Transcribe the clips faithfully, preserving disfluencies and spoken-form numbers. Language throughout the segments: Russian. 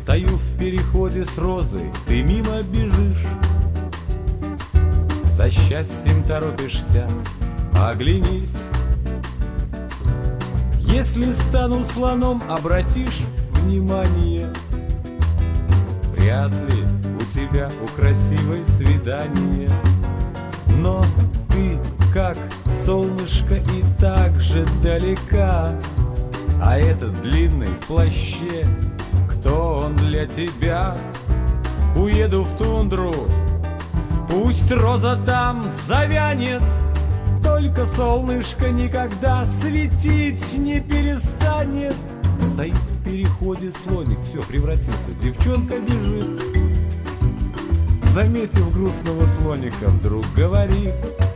Стою в переходе с розой, ты мимо бежишь. За счастьем торопишься, оглянись. Если стану слоном, обратишь внимание. Вряд ли у тебя у красивой свидание. Но ты как солнышко и так же далека. А этот длинный в плаще, кто он для тебя? Уеду в тундру, пусть роза там завянет, только солнышко никогда светить не перестанет. Стоит в переходе слоник, все, превратился, девчонка бежит. Заметив грустного слоника, вдруг говорит.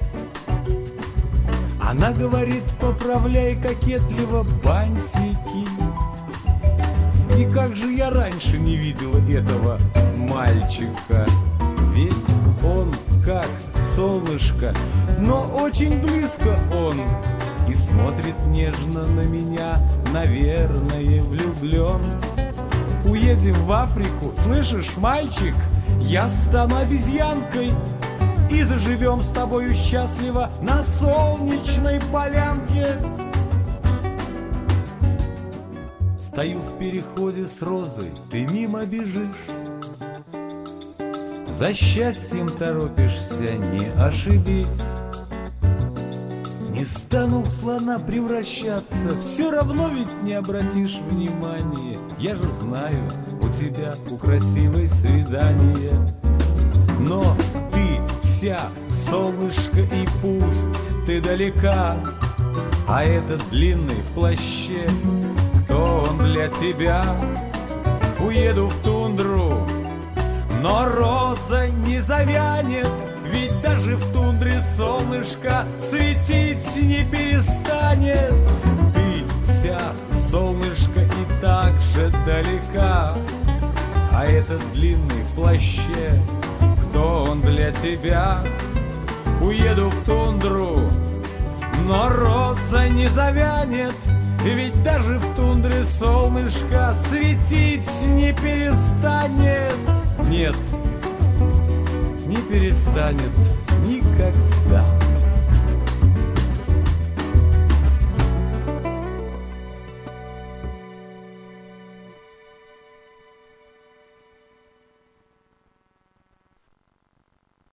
Она говорит, поправляй кокетливо бантики. И как же я раньше не видела этого мальчика? Ведь он как солнышко, но очень близко он. И смотрит нежно на меня, наверное, влюблен. Уедем в Африку, слышишь, мальчик? Я стану обезьянкой, и заживем с тобою счастливо на солнечной полянке. Стою в переходе с розой, ты мимо бежишь. За счастьем торопишься, не ошибись. Не стану в слона превращаться, все равно ведь не обратишь внимания. Я же знаю, у тебя у красивой свидание. Но ты вся солнышко, и пусть ты далека. А этот длинный в плаще, кто он для тебя? Уеду в тундру, но роза не завянет. Ведь даже в тундре солнышко светить не перестанет. Ты вся солнышко и так же далека. А этот длинный в плаще, кто он для тебя? Уеду в тундру, но роза не завянет. Ведь даже в тундре солнышко светить не перестанет. Нет, не перестанет никогда.